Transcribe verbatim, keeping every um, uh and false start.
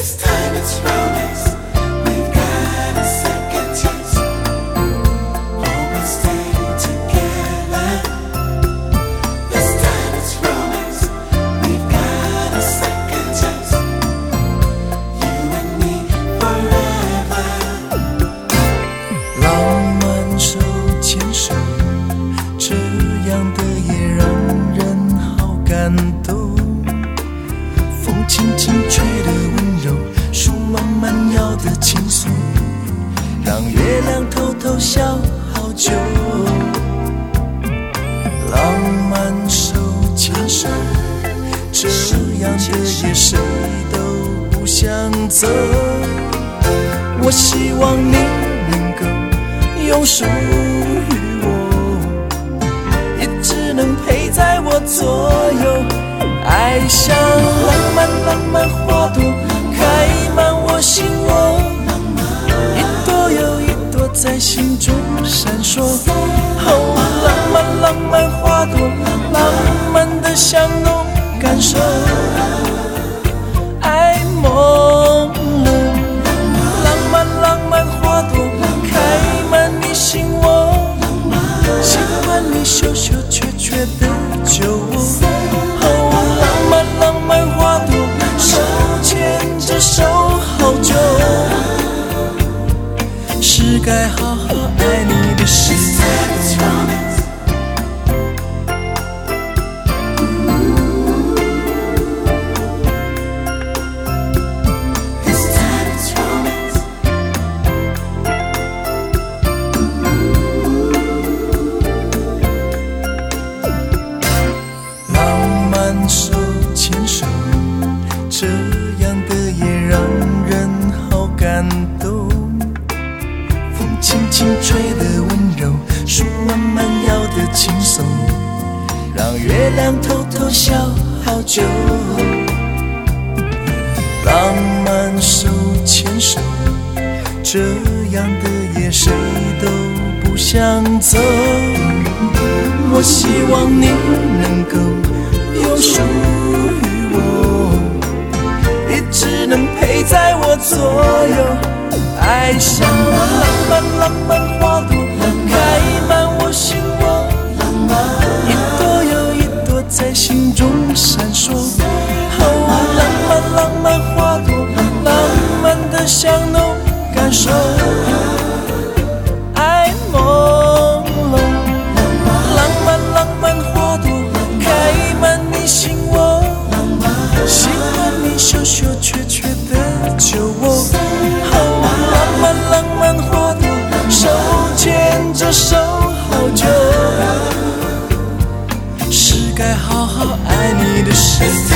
我希望你能够永属于我，一直能陪在我左右。爱像浪漫浪漫花朵，开满我心窝，一朵又一朵在心中闪烁。哦，浪漫浪漫花朵，浪漫的香浓感受，爱朦胧。浪漫浪漫花朵，开满你心窝，喜欢你羞羞怯怯的酒窝。哦，浪漫浪漫花朵，手牵着手好久，是该好好爱你的时候。月亮偷偷笑好久，浪漫手牵手，这样的夜谁都不想走。我希望你能够永属于我，一直能陪在我左右。爱像浪漫浪漫花朵，开满我心窝，一朵又一朵在心中闪烁。哦，浪漫浪漫花朵，浪漫的香浓感受，爱朦胧。浪漫浪漫花朵，开满你心窝，喜欢你羞羞怯怯的酒窝。哦，浪漫浪漫花朵，手牵着手好久，是该好好爱你的时候。